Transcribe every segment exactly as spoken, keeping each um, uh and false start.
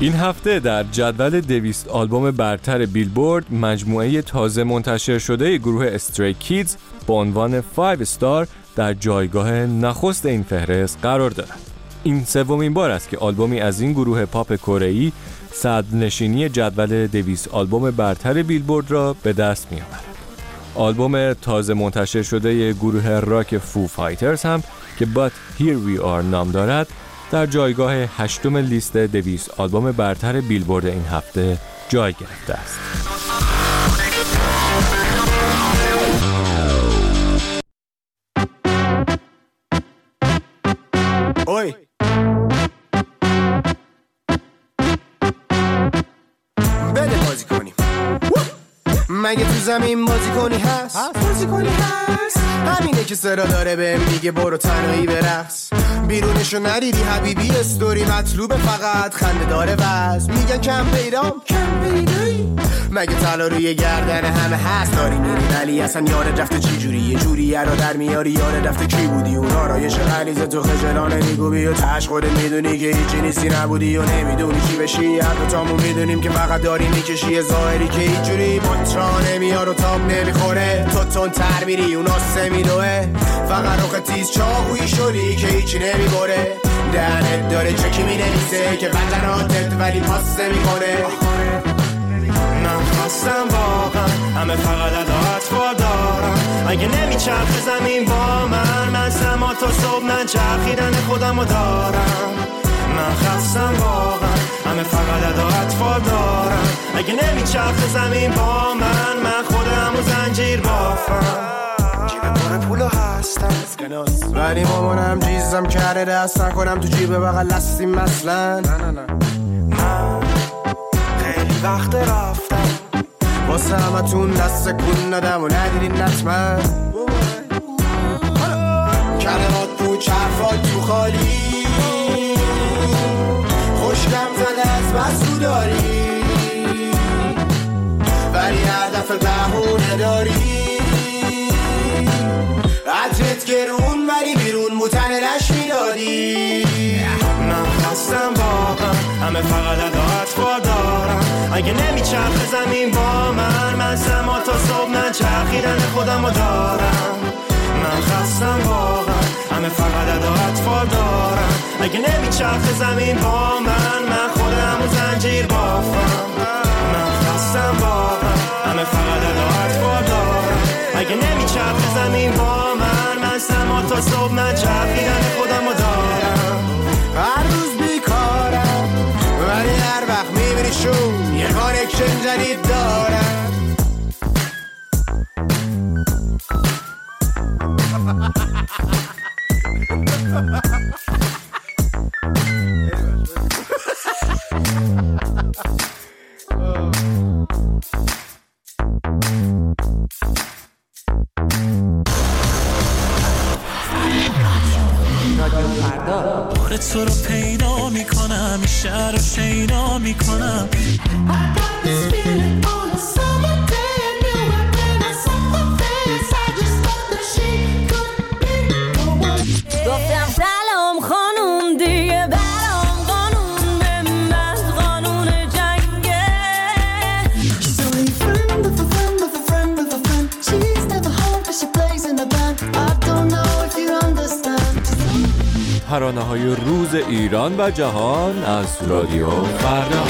این هفته در جدول دویست آلبوم برتر بیلبورد مجموعه تازه منتشر شده گروه استری کیدز با عنوان پنج استار در جایگاه نخست این فهرست قرار دارد. این سومین بار است که آلبومی از این گروه پاپ کره‌ای صدرنشینی جدول دویست آلبوم برتر بیلبورد را به دست می‌آورد. آلبوم تازه منتشر شده گروه راک فو فایترز هم که But Here We Are نام دارد در جایگاه هشتم لیست دویست آلبوم برتر بیلبورد این هفته جای گرفته است. اوی بده بازی کنیم. مگه تو زمین بازی کنی هست؟ بازی کنی هست؟ همینه که صدا داره بهم میگه برو تنهایی برقص. بیرونشو ندیدی حبیبی استوری مطلوبه فقط خنده داره وز. میگن کم پیدام کم پیدایی. مگه طلا روی گردن همه هست داری میری ولی اصلا یاد رفته چی جوری یه جوری رو در میاری یاد رفته کی بودی اون آرایش غلیظ تو خجلانه میگو بیا تاش خودت میدونی که هیچی نیستی نبودی و نمیدونی کی بشی. هر دو تامون میدونیم که فقط داری میکشی ظاهری که هیچ جوری مطرح نمیار و تاب نمیخوره. تو تون تر میری اون آسه میدوه فقط روخ تیز چاقویی شدی که هیچی نمیبره. دهنت داره چکی مینویسه که بدناتت ولی پاس نمیکنه. من خواستم واقعا همه فقط عدالت با دارم. اگه نمیچرخه زمین با من من سما تا صبح من چرخیدن خودمو دارم. من خواستم واقعا همه فقط عدالت با دارم. اگه نمیچرخه زمین با من من خودمو زنجیر بافم. جیب پر پولو هستم ولی مامانم جیزم کرده دست نکنم تو جیب بغل لستیم مثلا. نه نه نه من خیلی وقت رفتم واسه همتون دست کن ندم و ندیدین نتمن. کلمات تو چرفات تو خالی خوشگم زده از بس رو داری ولی هدف بهونه داری. عطرت گرون ولی بیرون موتن لش میدادی. من خواستم واقعا همه فقط عدالت با دارم. اگه نمیچرخه زمین با من من سما تا صبح من چرخیدن خودمو دارم. من خواستم واقعا همه فقط عدالت با دارم. اگه نمیچرخه زمین با من من خودمو زنجیر بافم. من خواستم واقعا همه فقط عدالت با دارم. اگه نمیچرخه زمین با من من سما تا صبح من چرخیدن خودمو دارم. هر روز بیکارم ولی هر وقت میبینی شون یه کانکشن جدید دارم. داره تو رو پیدا میکنم این شهر رو شیدا میکنم. گفتم سلام خانوم دیگه برام قانون به من قانون جنگه. She's only a friend of a friend of a friend of a friend. She's never home but she plays in the band. I don't know if you understand. ترانه‌های روز ایران و جهان از رادیو فردا.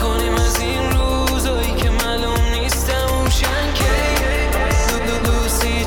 See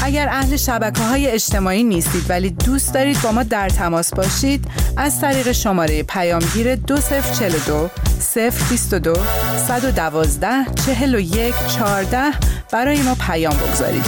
اگر اهل شبکه‌های اجتماعی نیستید ولی دوست دارید با ما در تماس باشید، از طریق شماره پیامگیر دو صفر چهل و دو صفر بیست و دو صد و دوازده چهل و یک چهارده برای ما پیام بگذارید.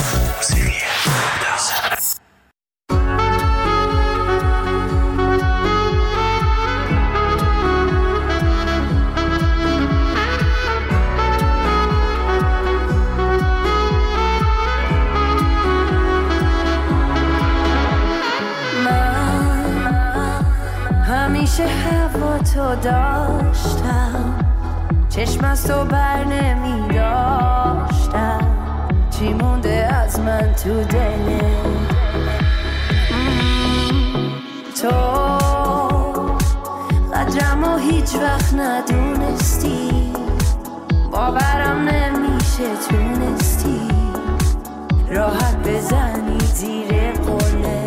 همیشه هوا تو داشتم، چشم از تو بر نمی داشتم، چی مونده از من تو دلت؟ تو قدرم و هیچ وقت ندونستی، باورم نمیشه تونستی راحت بزنی زیر قله.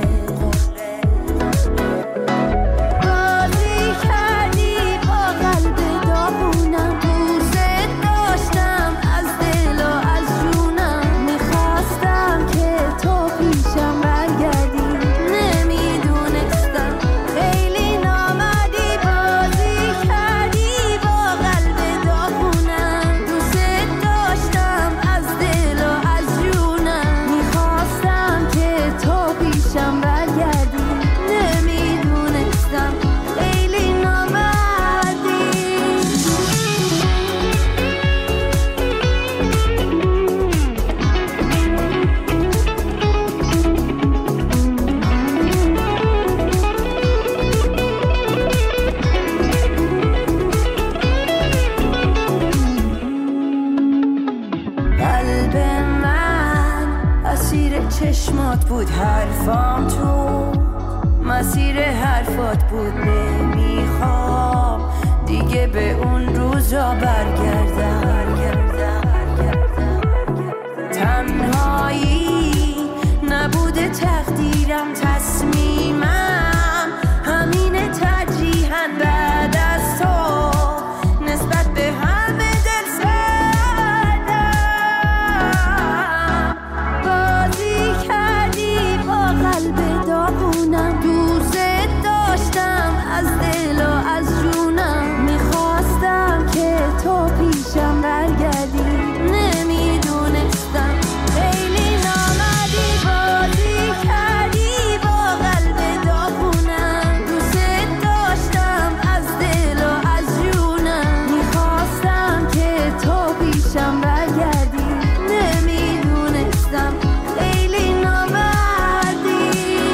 چشمات بود حرفام تو، مسیر حرفات بود نمیخوام دیگه به اون روزا برگردم. تنهایی نبوده تقدیرم، تصمیمم همینه ترجیحاً بعد از تو نسبت به همه دل سردم. بازی کردی با قلب داغونم، دوست داشتم از دل و از جونم، میخواستم که تو پیشم برگردی، نمیدونستم خیلی نامدی. بازی کردی با قلب داغونم، دوست داشتم از دل و از جونم، میخواستم که تو پیشم برگردی، نمیدونستم خیلی نامدی.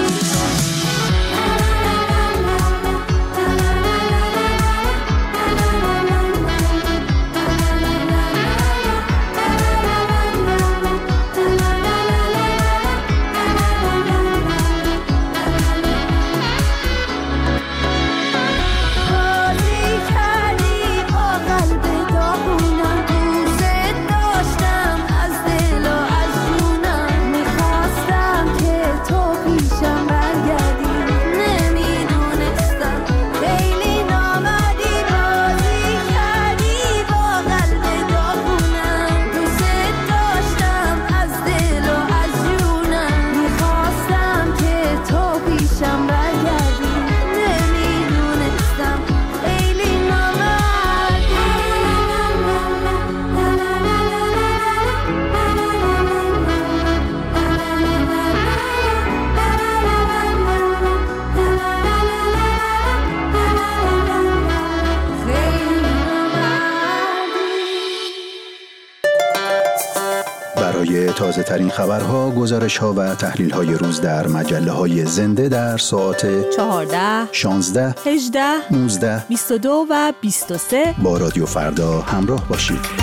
بازی کردی با قلب داغونم، دوست داشتم از دل و از جونم، میخواستم که تو پیشم برگردی، نمیدونستم خیلی نامدی. بازی کردی با قلب داغونم، دوست داشتم از دل و از جونم، میخواستم که تو پیشم برگردی، نمیدونستم خیلی برای تازه ترین خبرها، گزارش ها و تحلیل های روز در مجله های زنده در ساعت چهارده، شانزده، هجده، نوزده، بیست و دو و بیست و سه با رادیو فردا همراه باشید.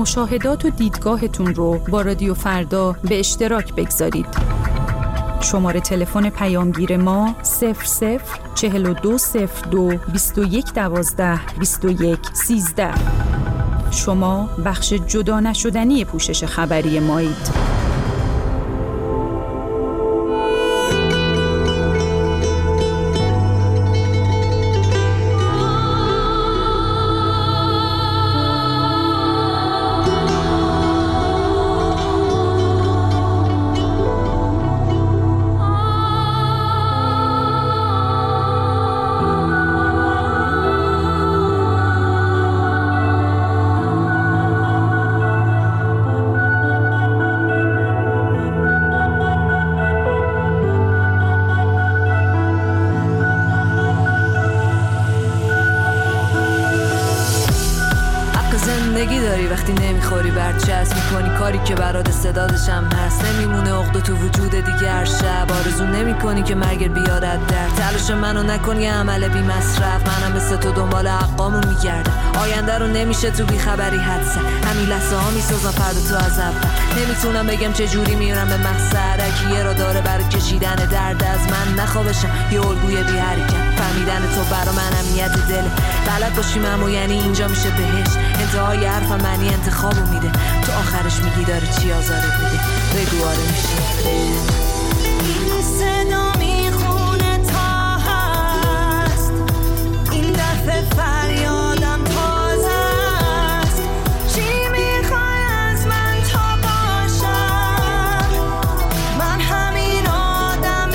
مشاهدات و دیدگاهتون رو با رادیو فردا به اشتراک بگذارید. شماره تلفن پیامگیر ما صفر صفر چهل و دو صفر دو بیست و یک دوازده بیست و یک سیزده. شما بخش جدا نشدنی پوشش خبری مایید. زندگی داری وقتی نمیخوری برچسب میکنی کاری که برات استعدادش هم هست. نمیمونه عقده تو وجود دیگر شب آرزو نمیکنی که مرگ بیارد در تلاش منو نکنی عمل بی مصرف. منم مثل تو دنبال حقامو میگردم آینده رو نمیشه تو بی خبری حدسه. همین لحظه ها میسازم فردا تو از اول. نمیتونم بگم چه جوری میرم به مقصد. کیه را داره برای کشیدن درد از من نخوابشم یه الگوی بی حرکت. فهمیدن تو برا من امنیت دله. بلد باشیم اما یعنی اینجا میشه بهش. انتهای حرفم معنی انتخابو میده. تو آخرش میگی داره چی آزارت میده. بگو آره میشه. این صدا میخونه تا هست. این دفعه فریادم تازه است. چی میخوای از من تا باشم؟ من همین آدم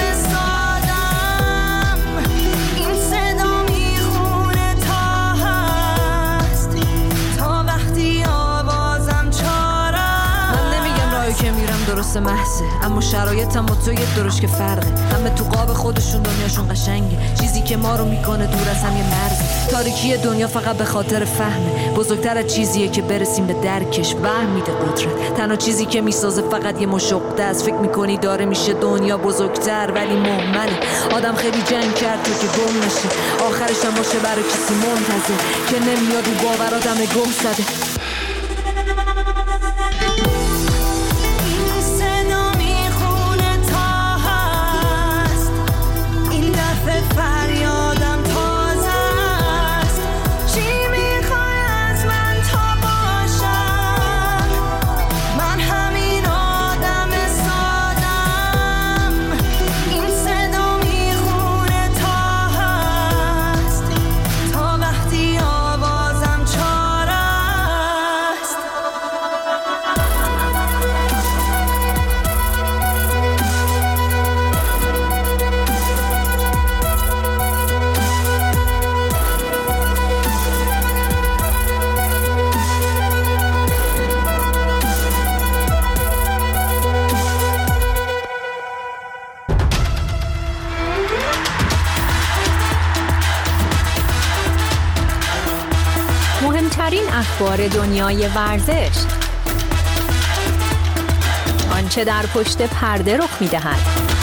سادم. این صدا میخونه تا هست تا وقتی آوازم چارم. من نمیگم راهی که میرم درست محضه اما شرایطم و تو یه درش که فرقه. همه تو قاب خودشون دنیاشون قشنگه. چیزی که ما رو میکنه دور از هم یه مرز. تاریکی دنیا فقط به خاطر فهمه. بزرگتر از چیزیه که برسیم به درکش. وهم میده قدرت. تنها چیزی که میسازه فقط یه مشقده است. فکر میکنی داره میشه دنیا بزرگتر ولی مهمله. آدم خیلی جنگ کرد تو که گم نشه. آخرش هم باشه برای کسی منتظر که نمیاد و باورادم گم زده. فریادم تازه است. چی میخوای از من تا باشم؟ من همین آدم سادم. این صدا میخونه تا هست تا وقتی آوازم چاره است. مهمترین اخبار دنیای ورزش، آنچه در پشت پرده رخ می‌دهد،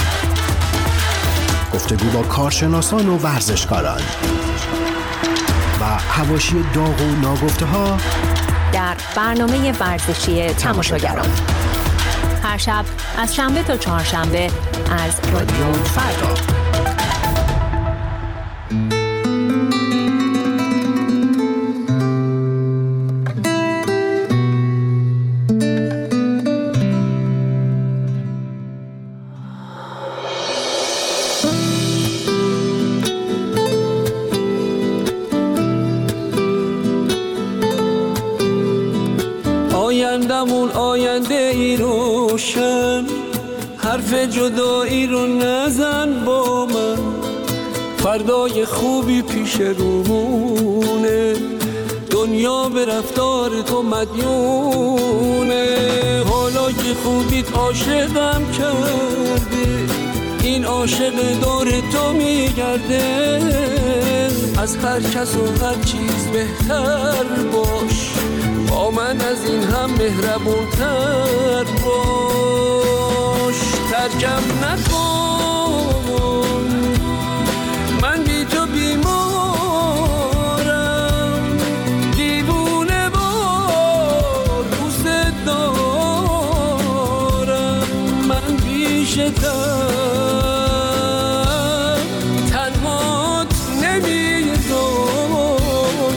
گفتگو با کارشناسان و ورزشکاران و حواشی داغ و ناگفته‌ها در برنامه ورزشی تماشاگران. هر شب از شنبه تا چهارشنبه از رادیو فردا. آیندمون آینده ای روشن. حرف جدایی رو نزن با من. فردای خوبی پیش رومونه. دنیا به رفتار تو مدیونه. حالا که خوبیت عاشقم کرده. این عاشق دور تو میگرده. از هر کس و هر چیز بهتر باش. با من از این هم مهربونتر باش. ترکم نکن من بی تو بیمارم. دیوونه وار پیشتم تنهات نمیذارم.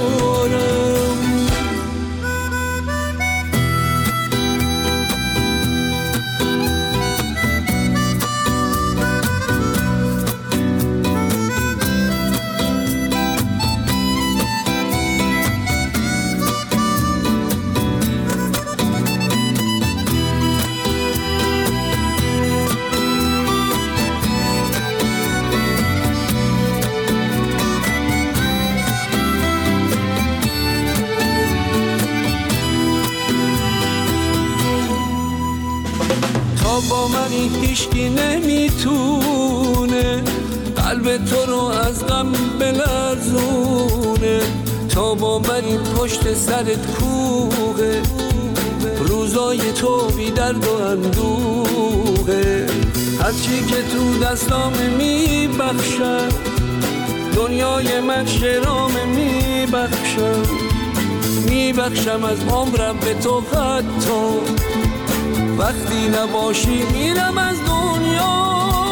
با منی هیچکی نمیتونه قلب تو رو از غم بلرزونه. تا با منی پشت سرت کوه روزای تو بی درد و اندوه. هرچی که تو دستام میبخشم دنیای من شرام میبخشم. میبخشم از عمرم به تو حتی وقتی نباشی میرم از دنیا.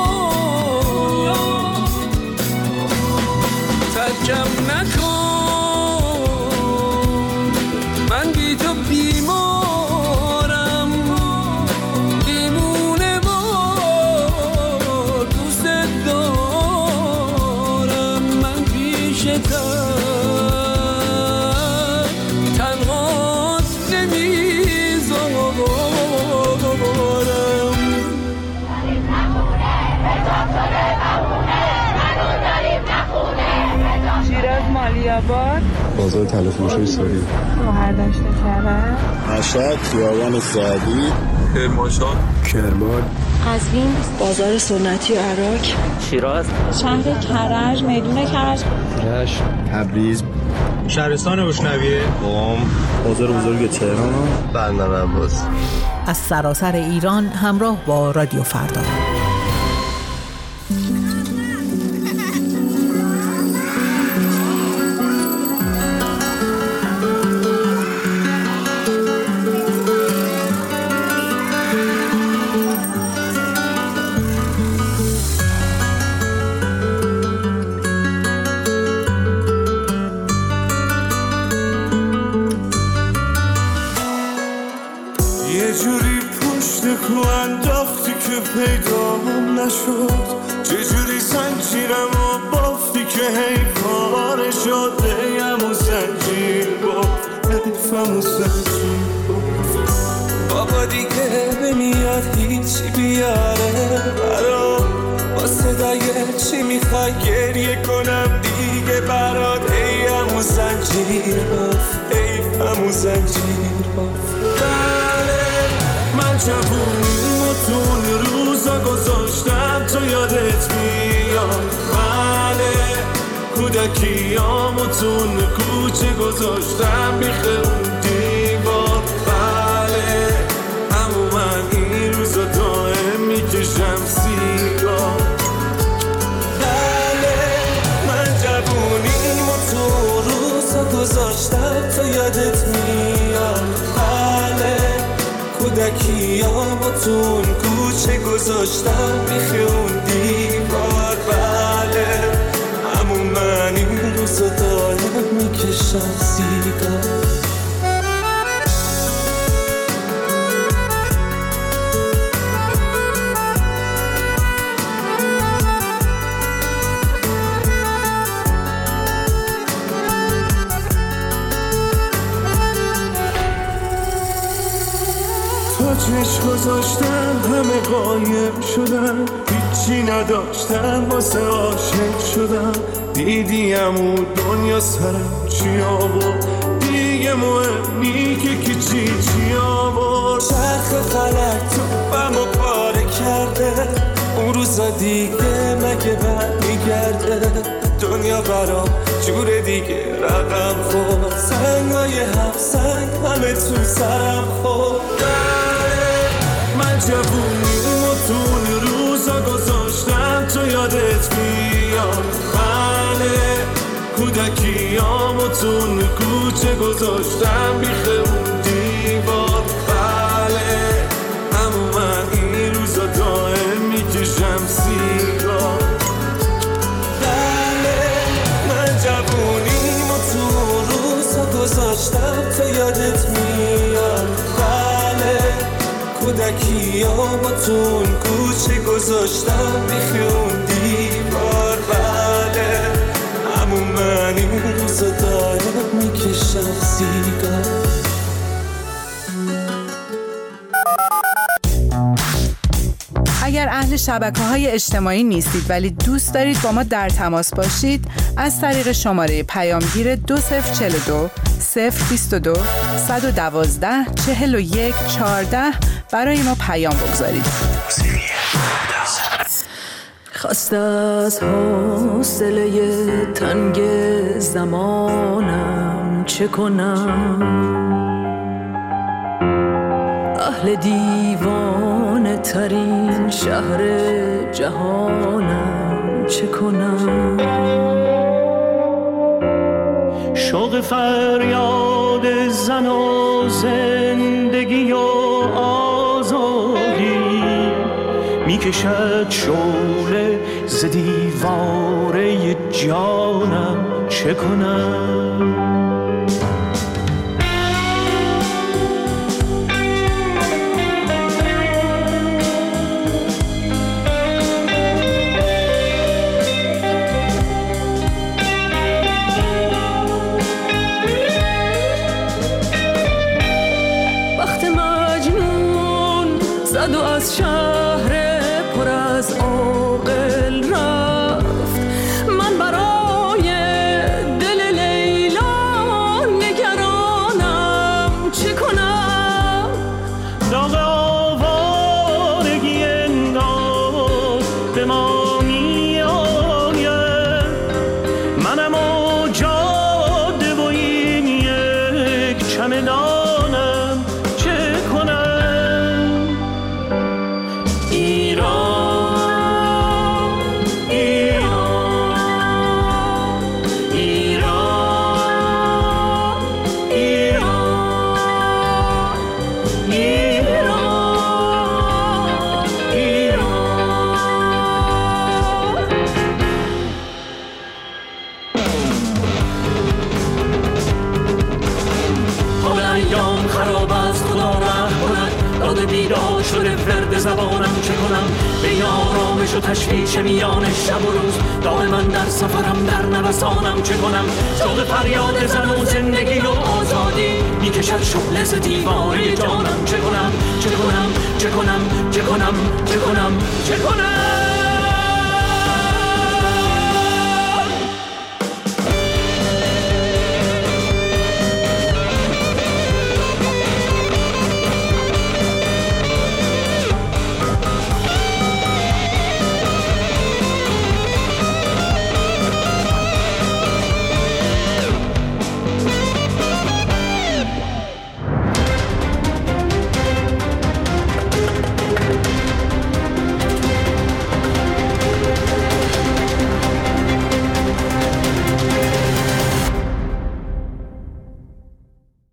ترکم نکن من بی تو بیمارم دیمونه وار دوست دارم. من پیشتم تنهات نمیذارم. شیراز مالیاباد بازار تلفروشی ساری مهردشت کرد مشهد خیابان سعدی کرمانشاه کرمان قزوین بازار سنتی عراق شیراز شهر کرج میدون کرج رشت تبریز شهرستان بشنویه قم بازار بزرگ تهران بندر عباس. از سراسر ایران همراه با رادیو فردا. یه جوری پشت کو انداختی که پیدام نشد. چجوری زنجیرم و بافتی که هی پاره شد. هیم و زنجیر بافت حیفم و زنجیر بافت. بابا دیگه نمیاد هیچی بیاره برات. با صدای چی میخوای گریه کنم دیگه برات. هیم و زنجیر بافت حیفم و زنجیر بافت. من جوونیمو تو اون روزا گذاشتم تا یادت میاد. بله کودکیامو تو اون کوچه گذاشتم بیخ اون دیوار. بله همون من این روزا دائم میکشم سیگار. بله من جوونیمو تو اون روزا گذاشتم تا یادت میاد. بله کودکیامو تو اون کوچه گذاشتم بیخ اون دیوار. بله همون من این روزا دارم میکشم سیگار. چشم گذاشتم همه قایم شدم. هیچی نداشتم واسه عاشق شدم. دیدیم اون دنیا سرم چی آورد. دیگه مهم نی که کی چی چی آورد. چرخ فلک تو بمو پاره کرده. اون روزا دیگه مگه برمیگرده. دنیا برام جور دیگه رقم خورد. سنگای هفت سنگ همه تو سرم خورد. من جوونیمو تو اون روزا گذاشتم تا یادت میاد. بله کودکیامو تو اون کوچه گذاشتم بیخ اون دیوار. بله همون من این روزا دائم داشتم تو یادت میاد. بله کودکی ها با تون کوچه گذاشتم بیخون دیوار. بله همون من این روزا دارم میکشم سیگار. اگر اهل شبکه‌های اجتماعی نیستید ولی دوست دارید با ما در تماس باشید، از طریق شماره پیامگیر دو صفر چهل و دو صفر بیست و دو صد و دوازده چهل و یک چهارده برای ما پیام بگذارید. خسته از حوصله تنگ زمانم چه کنم؟ اهل دیوانه ترین شهر جهانم چه کنم؟ شوق فریاد زن و زندگی و آزادی میکشد شعله ز دیواره جانم چه کنم؟ زد و از شهر پر از عاقل رفت. من برای دل لیلا نگرانم چه کنم؟ داغ آوارگی انگار به ما می آید. منم و جاده و این یک چمدانم چه کنم؟ بیدار شده فرد زبانم چه کنم؟ به یارامش و تشویش میان شب و روز داغ من در سفرم در نوسانم چه کنم؟ شوق فریاد زن و زندگی و آزادی میکشد شعله ز دیواره جانم چه کنم؟ چه کنم؟ چه کنم؟ چه کنم؟ چه کنم؟ چه کنم؟